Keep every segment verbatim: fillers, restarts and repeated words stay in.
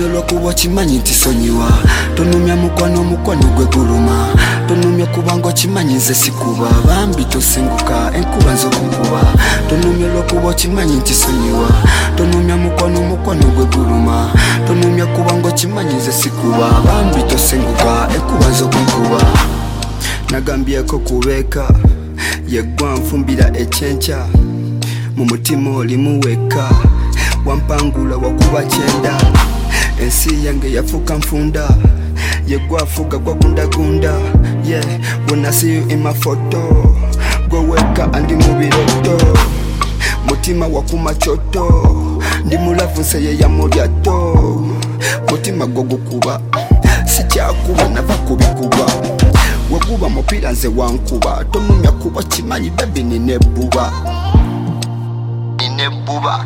tonumya olwokuba okimanyi nti sonyiwa tonumya mukwano omukwano gwe guluma tonumya okuba okimanyi nze sikuba bambi tosenguka enkuba nzokunkuba tonumya olwokuba okimanyi nti sonyiwa tonumya mukwano omukwano gwe guluma tonumya kuba okimanyi nze sikuba bambi tosenguka enkuba nzokunkuba nagambyeko kubeeka yeggwa nfumbira ekyenkya mu mutima olimu wekka wampangula wakuba kyenda ensi yange yafuuka nfunda yeggwa afuga gwagundagunda ye yeah. When I see you in my photo gwe wekka andi mu biroto mutima wakuma kyoto ndi mulavu nseye ya mulyato mutima gwo gukuba sikyakuba nava kubikuba waguba mupiira nze wankuba tonumya kuba kimanyi bebi nina ebbuba nina ebbuba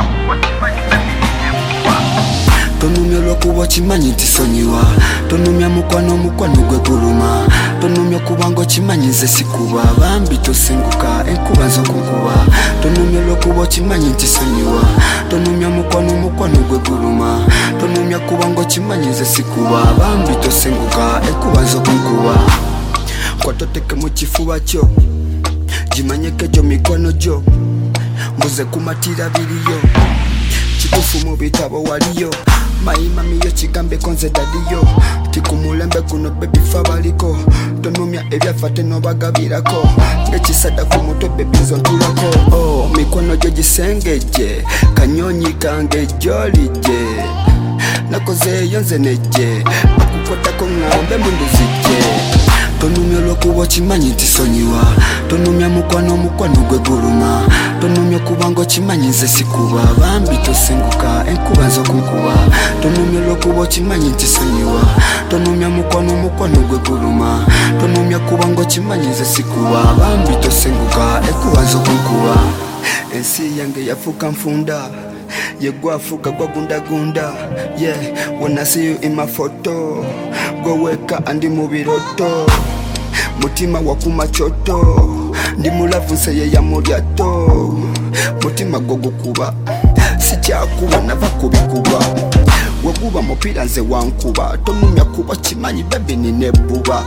tonumya olwokuba okimanyi nti sonyiwa tonumya mukwano omukwano gwe guluma tonumya okuba okimanyi nze sikuba bambi tosenguka enkuba nzokunkuba tonumya olwokuba okimanyi nti sonyiwa tonumya mukwano omukwano gwe guluma tonumya kuba okimanyi nze sikuba bambi tosenguka enkuba nzokunkuba kwatoteke mu kifuba kyo gimanyeko egyo mikono gyo mbuze kumatira biriyo kitufu mu bitabo waliyo mayimamiyo kigambeko nze dadiyo tikumulembe guno bebifa baliko tonumya ebyafa tenobagabirako ngekisadafu mutwe bebizo ntulako oh, mikono gyo gisengeje kanyonyi kange jolije nakozeeyo nze nejje akukotako ng'ombe munduzije tonumya olwokuba okimanyi nti sonyiwa tonumya mukwano omukwano gwe guluma tonumya okuba okimanyi nze sikuba bambi tosenguka enkuba nzokunkuba tonumya olwokuba okimanyi nti sonyiwa tonumya mukwano omukwano gwe guluma tonumya kuba okimanyi nze sikuba bambi tosenguka enkuba nzokunkuba ensi yange yafuuka nfunda yeggwa afuga gwagundagunda ye yeah. When I see you in my photo gwe wekka andi mu biroto mutima wakuma kyoto ndi mulavu nseye ya mulyato mutima gwo gukuba sikyakuba nava kubikuba waguba mupiira nze wankuba tonumya kuba kimanyi bebi nina ebbuba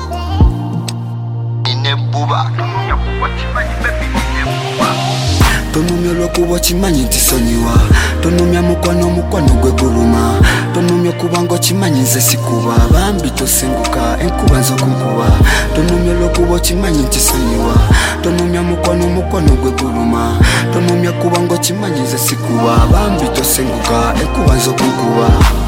nina ebbuba tonumya kuba kimanyi bebi nina ebbuba tonumya olwokuba okimanyi nti sonyiwa tonumya mukwano omukwano gwe guluma tonumya okuba okimanyi nze sikuba bambi tosenguka enkuba nzokunkuba tonumya olwokuba okimanyi nti sonyiwa tonumya mukwano omukwano gwe guluma tonumya kuba okimanyi nze sikuba bambi tosenguka enkuba nzokunkuba